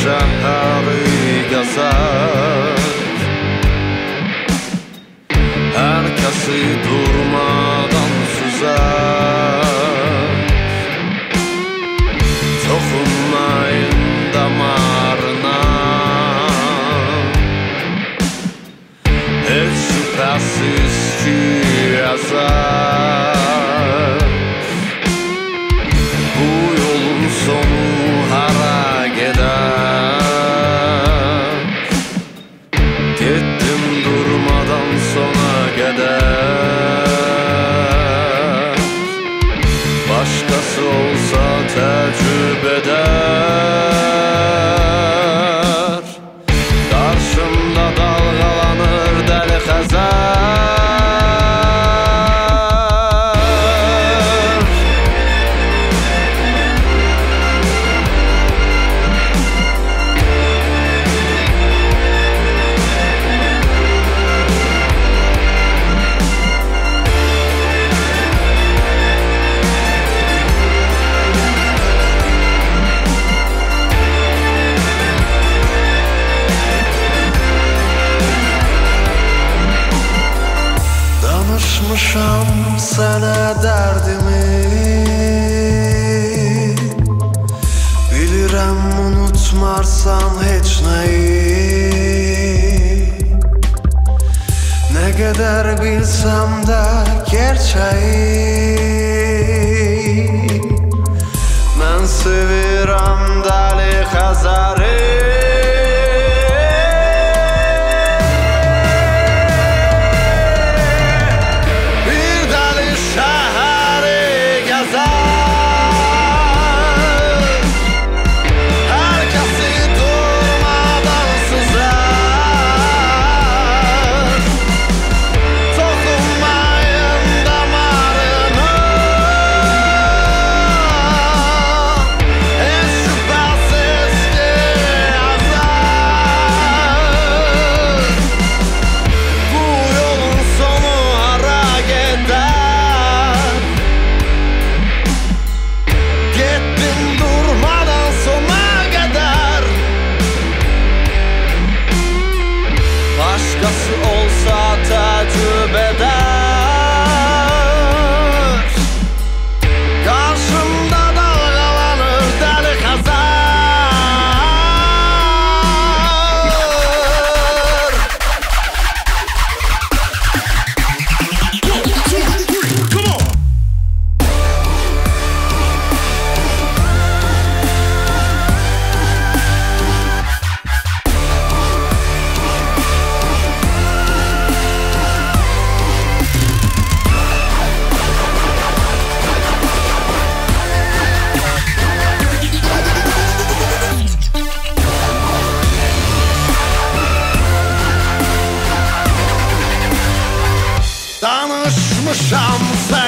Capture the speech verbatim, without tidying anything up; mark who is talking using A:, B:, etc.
A: şəhəri gəzər. Hər kəsi durmadan süzər. Toxunmayın damarına, heç şübhəsiz ki əzər. Bu yolun sonu hara gedər? Getdim durmadan sona qədər. Başqası olsa təcrüb edər. Qarşımda dalğalanır dəli xəzər. Danışmışam sənə dərdimi, bilirəm unutmarsan heç nəyi. Nə qədər bilsəm də gerçəyi, mən sevirəm dəli Xəzəri. Başqası olsa təcrüb edər. Qarşımda dalğalanır dəli Xəzər. Danışmışam sənə